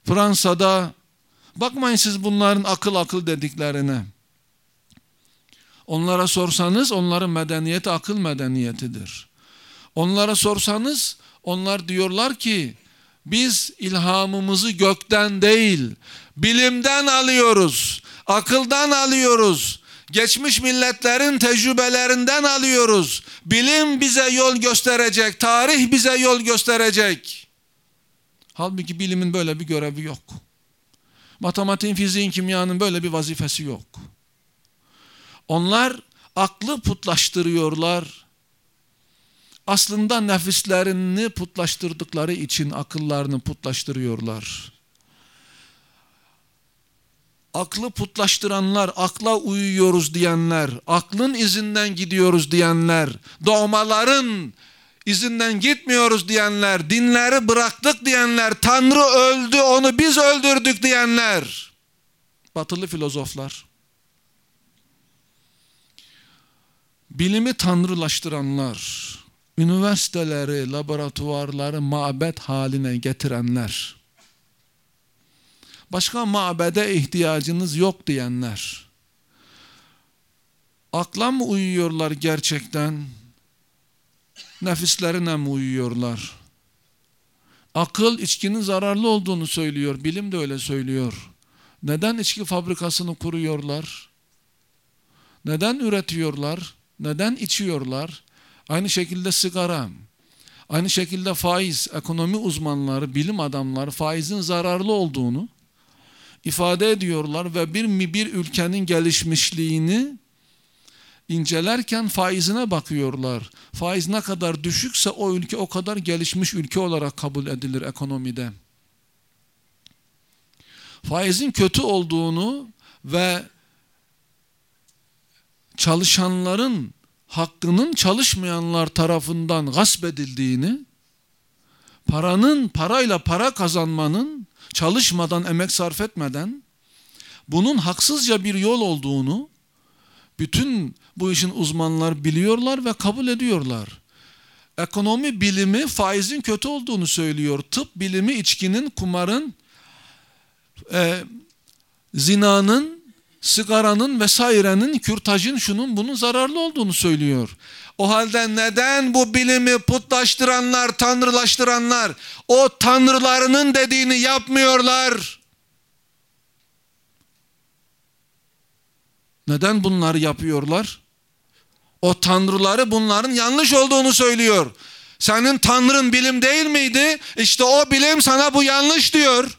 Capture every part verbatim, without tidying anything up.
Fransa'da, bakmayın siz bunların akıl akıl dediklerine. Onlara sorsanız onların medeniyeti akıl medeniyetidir. Onlara sorsanız onlar diyorlar ki biz ilhamımızı gökten değil, bilimden alıyoruz, akıldan alıyoruz, geçmiş milletlerin tecrübelerinden alıyoruz. Bilim bize yol gösterecek, tarih bize yol gösterecek. Halbuki bilimin böyle bir görevi yok. Matematiğin, fiziğin, kimyanın böyle bir vazifesi yok. Onlar aklı putlaştırıyorlar. Aslında nefislerini putlaştırdıkları için akıllarını putlaştırıyorlar. Aklı putlaştıranlar, akla uyuyoruz diyenler, aklın izinden gidiyoruz diyenler, dogmaların izinden gitmiyoruz diyenler, dinleri bıraktık diyenler, Tanrı öldü onu biz öldürdük diyenler, batılı filozoflar. Bilimi tanrılaştıranlar, üniversiteleri, laboratuvarları mabet haline getirenler, başka mabede ihtiyacınız yok diyenler, akla mı uyuyorlar gerçekten, nefislerine mi uyuyorlar? Akıl içkinin zararlı olduğunu söylüyor, bilim de öyle söylüyor. Neden içki fabrikasını kuruyorlar? Neden üretiyorlar? Neden içiyorlar? Aynı şekilde sigara, aynı şekilde faiz, ekonomi uzmanları, bilim adamları faizin zararlı olduğunu ifade ediyorlar ve bir, bir ülkenin gelişmişliğini incelerken faizine bakıyorlar. Faiz ne kadar düşükse o ülke o kadar gelişmiş ülke olarak kabul edilir ekonomide. Faizin kötü olduğunu ve çalışanların hakkının çalışmayanlar tarafından gasp edildiğini, paranın, parayla para kazanmanın, çalışmadan, emek sarf etmeden, bunun haksızca bir yol olduğunu, bütün bu işin uzmanları biliyorlar ve kabul ediyorlar. Ekonomi bilimi faizin kötü olduğunu söylüyor. Tıp bilimi içkinin, kumarın, e, zinanın, sigaranın vesairenin, kürtajın, şunun bunun zararlı olduğunu söylüyor. O halde neden bu bilimi putlaştıranlar, tanrılaştıranlar o tanrılarının dediğini yapmıyorlar? Neden bunları yapıyorlar? O tanrıları bunların yanlış olduğunu söylüyor. Senin tanrın bilim değil miydi? İşte o bilim sana bu yanlış diyor.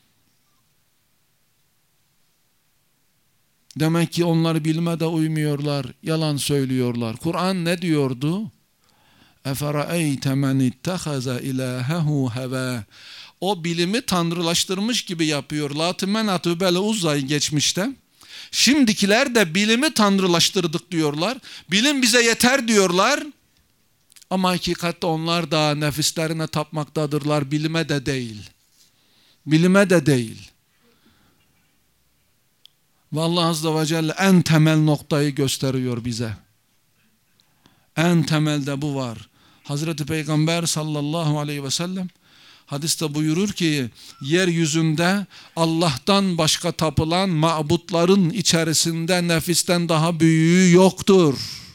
Demek ki onlar bilime de uymuyorlar, yalan söylüyorlar. Kur'an ne diyordu? اَفَرَأَيْتَ مَنِ اتَّخَذَ اِلَٰهَهُ هَوَى. O bilimi tanrılaştırmış gibi yapıyor. Lat-ı Menat-ı Bel Uzza'yı geçmişte. Şimdikiler de bilimi tanrılaştırdık diyorlar. Bilim bize yeter diyorlar. Ama hakikatte onlar da nefislerine tapmaktadırlar. Bilime de değil. Bilime de değil. Ve Allah Azze ve Celle en temel noktayı gösteriyor bize. En temelde bu var. Hazreti Peygamber sallallahu aleyhi ve sellem hadiste buyurur ki yeryüzünde Allah'tan başka tapılan mabutların içerisinde nefisten daha büyüğü yoktur.